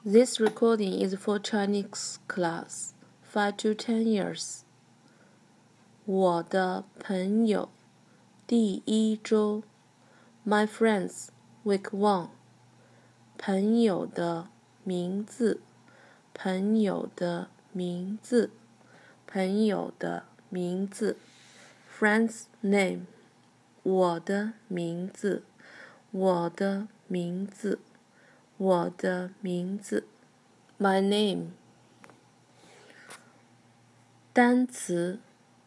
This recording is for Chinese class 5 to 10 years. 我的朋友第一周 My friends week 1朋友的名字朋友的名字朋友的名字 Friend's name 我的名字我的名字我的名字 My name 单词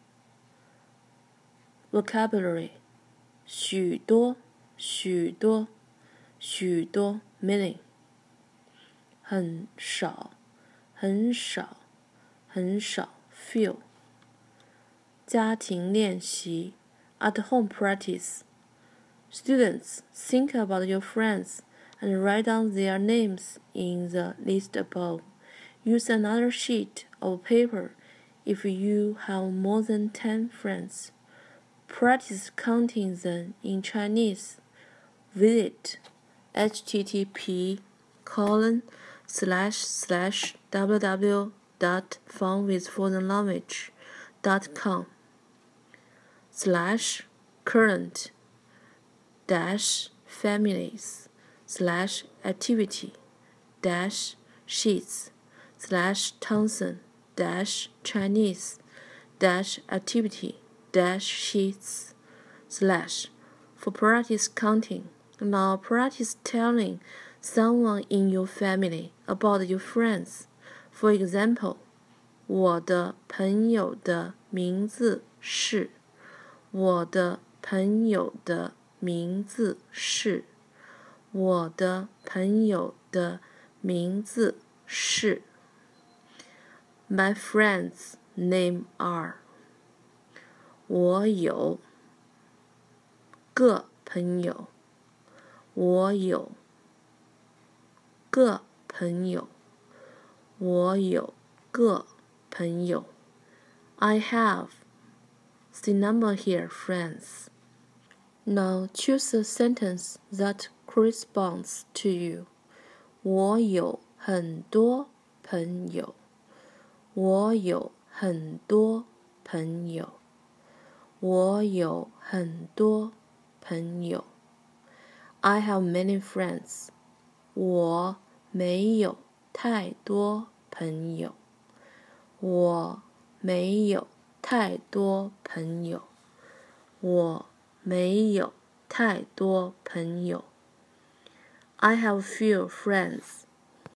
Vocabulary 许多许多许多 meaning 很少很少很少 few 家庭练习 at home practice Students, think about your friends and write down their names in the list above. Use another sheet of paper if you have more than 10 friends. Practice counting them in Chinese. Visit http://www.fun-with-phonology.com/current-families/activity-sheets/for practice counting. Now practice telling someone in your family about your friends. For example, 我的朋友的名字是我的朋友的名字是我的朋友的名字是 My friends' name are 我有个朋友我有个朋友我有个朋友 I have See number here, friends. Now choose a sentence that corresponds to you. 我有很多朋友。我有很多朋友。我有很多朋友。I have many friends. 我没有太多朋友。我没有太多朋友，我没有太多朋友。I have few friends.